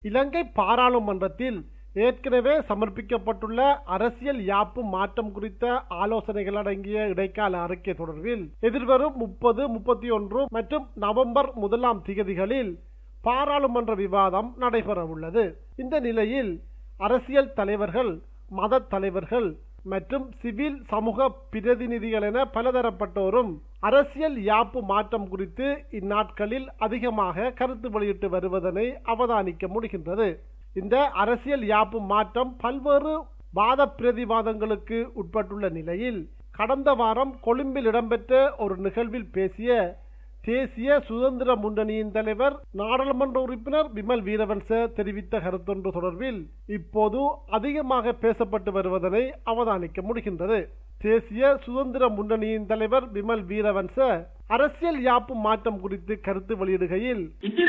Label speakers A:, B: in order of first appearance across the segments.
A: இலங்கை பாராளுமன்றத்தில் ஏற்கனவே சமர்ப்பிக்கப்பட்டுள்ள அரசியல் யாப்பு மாற்றம் குறித்த ஆலோசனைகள் அடங்கிய இடைக்கால அறிக்கை தொடர்பில் எதிர்வரும் 30, 31 மற்றும் நவம்பர் 1ஆம் திகதிகளில் பாராளுமன்ற விவாதம் நடைபெற உள்ளது. இந்த நிலையில் அரசியல் தலைவர்கள், மத தலைவர்கள் மற்றும் சிவில் சமூக பிரதிநிதிகள் என பலதரப்பட்டோரும் அரசியல் யாப்பு மாற்றம் குறித்து இந்நாட்களில் அதிகமாக கருத்து வெளியிட்டு வருவதனை அவதானிக்க முடிகின்றது. இந்த அரசியல் யாப்பு மாற்றம் பல்வேறு வாத பிரதிவாதங்களுக்கு உட்பட்டுள்ள நிலையில் கடந்த வாரம் கொழும்பில் இடம்பெற்ற ஒரு நிகழ்வில் பேசிய தேசிய சுதந்திர முன்னணியின் தலைவர் நாடாளுமன்ற உறுப்பினர் விமல் வீரவன்ச தெரிவித்த கருத்தொன்று தொடர்பில் இப்போது அதிகமாக பேசப்பட்டு வருவதனை அவதானிக்க முடிகின்றது. தேசிய சுதந்திர முன்னணியின் தலைவர் விமல் வீரவன்ச அரசியல் யாப்பு மாற்றம் குறித்து கருத்து வெளியிடுகையில்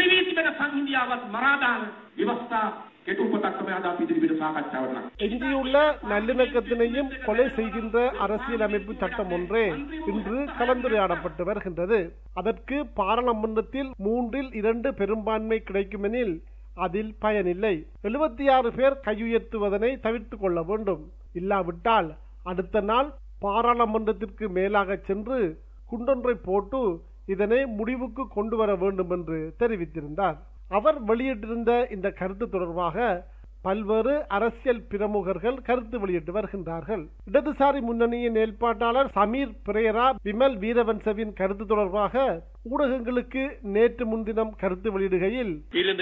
A: எஞ்சியுள்ள நல்லிணக்கத்தினையும் கொலை செய்கின்ற அரசியல் அமைப்பு சட்டம் ஒன்றே இன்று கலந்துரையாடப்பட்டு வருகின்றது. அதற்கு பாராளுமன்றத்தில் 3/2 பெரும்பான்மை கிடைக்குமெனில் அதில் பயனில்லை. 76 பேர் கையுயர்த்துவதனை தவிர்த்துக் கொள்ள வேண்டும். இல்லாவிட்டால் அடுத்த நாள் பாராளுமன்றத்திற்கு மேலாக சென்று குண்டொன்றை போட்டு இதனை முடிவுக்கு கொண்டு வர வேண்டும் என்று தெரிவித்திருந்தார். அவர் வெளியிட்டிருந்த இந்த கருத்து தொடர்பாக பல்வேறு அரசியல் பிரமுகர்கள் கருத்து வெளியிட்டு வருகின்றார்கள். இடதுசாரி முன்னணியின் ஏற்பாட்டாளர் சமீர் பிரேரா விமல் வீரவன்சவின் கருத்து தொடர்பாக ஊடகங்களுக்கு நேற்று முன்தினம் கருத்து வெளியிடுகையில்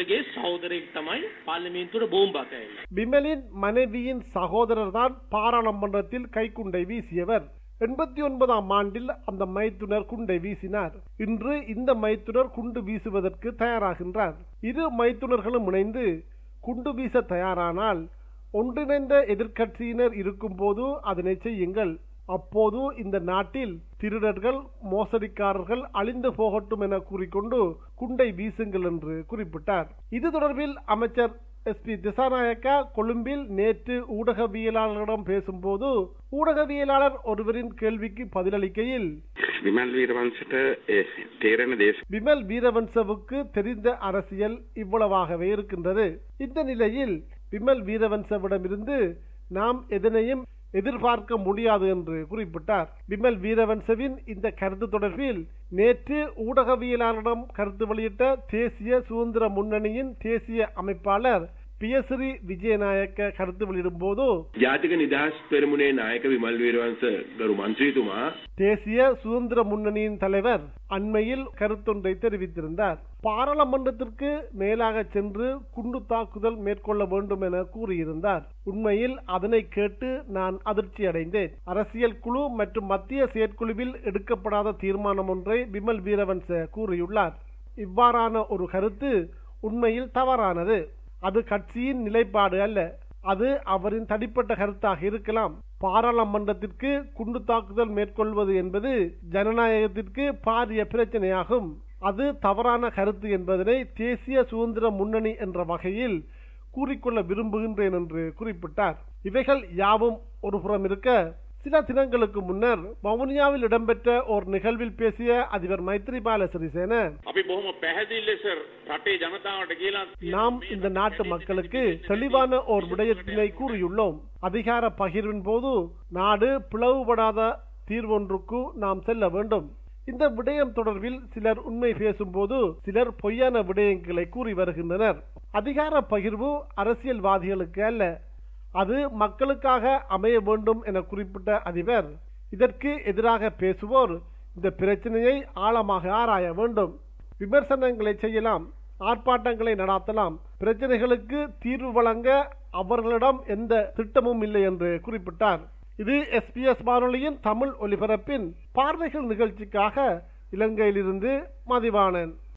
A: விமலின் மனைவியின் சகோதரர் தான் பாராளுமன்றத்தில் கைக்குண்டை வீசியவர். 89ஆம் ஆண்டில் அந்த மைத்துனர் குண்டை வீசினார். இன்று இந்த மைத்துனர் குண்டு வீசுவதற்கு தயாராகின்றார். இரு மைத்துனர்களும் இணைந்து குண்டு வீச தயாரானால் ஒன்றிணைந்த எதிர்கட்சியினர் இருக்கும் போது அதனை செய்யுங்கள். அப்போது இந்த நாட்டில் திருடர்கள், மோசடிக்காரர்கள் அழிந்து போகட்டும் என கூறிக்கொண்டு குண்டை வீசுங்கள் என்று குறிப்பிட்டார். இது தொடர்பில் அமைச்சர் SP திசாநாயக்கா கொழும்பில் நேற்று ஊடகவியலாளரிடம் பேசும்போது ஊடகவியலாளர் ஒருவரின் கேள்விக்கு பதிலளிக்கையில் விமல் வீரவன்சவுக்கு தெரிந்த அரசியல் இவ்வளவாகவே இருக்கின்றது. இந்த நிலையில் விமல் வீரவன்சவிடமிருந்து நாம் எதனையும் எதிர்பார்க்க முடியாது என்று குறிப்பிட்டார். விமல் வீரவன்சவின் இந்த கருத்து தொடர்பில் நேற்று ஊடகவியலாளரிடம் கருத்து வெளியிட்ட தேசிய சுதந்திர முன்னணியின் தேசிய அமைப்பாளர் பியஸ்ரீ விஜயநாயக்க கருத்து வெளியிடும் போது
B: ஜாதிக நிதாஸ் பெருமுனே நாயக விமல் வீரவன்ச கரு மந்திரிதுமா
A: தேசிய சுதந்திர முன்னணியின் தலைவர் அண்மையில் கருத்தொன்றை தெரிவித்திருந்தார். பாராளுமன்றத்திற்கு மேலாக சென்று குண்டு தாக்குதல் மேற்கொள்ள வேண்டும் என கூறியிருந்தார். உண்மையில் அதனை கேட்டு நான் அதிர்ச்சி அடைந்தேன். அரசியல் குழு மற்றும் மத்திய செயற்குழுவில் எடுக்கப்படாத தீர்மானம் ஒன்றை விமல் வீரவன்ச கூறியுள்ளார். இவ்வாறான ஒரு கருத்து உண்மையில் தவறானது. அது கட்சியின் நிலைப்பாடு அல்ல. அது அவரின் தனிப்பட்ட கருத்தாக இருக்கலாம். பாராளுமன்றத்திற்கு குண்டு தாக்குதல் மேற்கொள்வது என்பது ஜனநாயகத்திற்கு பாரிய பிரச்சனையாகும். அது தவறான கருத்து என்பதனை தேசிய சுதந்திர முன்னணி என்ற வகையில் கூறிக்கொள்ள விரும்புகின்றேன் என்று குறிப்பிட்டார். இவைகள் யாவும் ஒருபுறம் இருக்க, சில தினங்களுக்கு முன்னர் வவுனியாவில் இடம்பெற்ற ஒரு நிகழ்வில் பேசிய அதிபர் மைத்ரிபால சிறிசேன நாம் இந்த நாட்டு மக்களுக்கு தெளிவான ஓர் விடயத்தினை கூறியுள்ளோம். அதிகார பகிர்வின் போது நாடு பிளவுபடாத தீர்வொன்றுக்கு நாம் செல்ல வேண்டும். இந்த விடயம் தொடர்பில் சிலர் உண்மை பேசும்போது சிலர் பொய்யான விடயங்களை கூறி வருகின்றனர். அதிகார பகிர்வு அரசியல்வாதிகளுக்கு அல்ல, அது மக்களுக்காக அமைய வேண்டும் என குறிப்பிட்ட அதிபர் இதற்கு எதிராக பேசுவோர் இந்த பிரச்சனையை ஆழமாக ஆராய வேண்டும். விமர்சனங்களை செய்யலாம், ஆர்ப்பாட்டங்களை நடாத்தலாம். பிரச்சனைகளுக்கு தீர்வு வழங்க அவர்களிடம் எந்த திட்டமும் இல்லை என்று குறிப்பிட்டார். இது SBS வானொலியின் தமிழ் ஒலிபரப்பின் பார்வைகள் நிகழ்ச்சிக்காக இலங்கையிலிருந்து மதிவாணன்.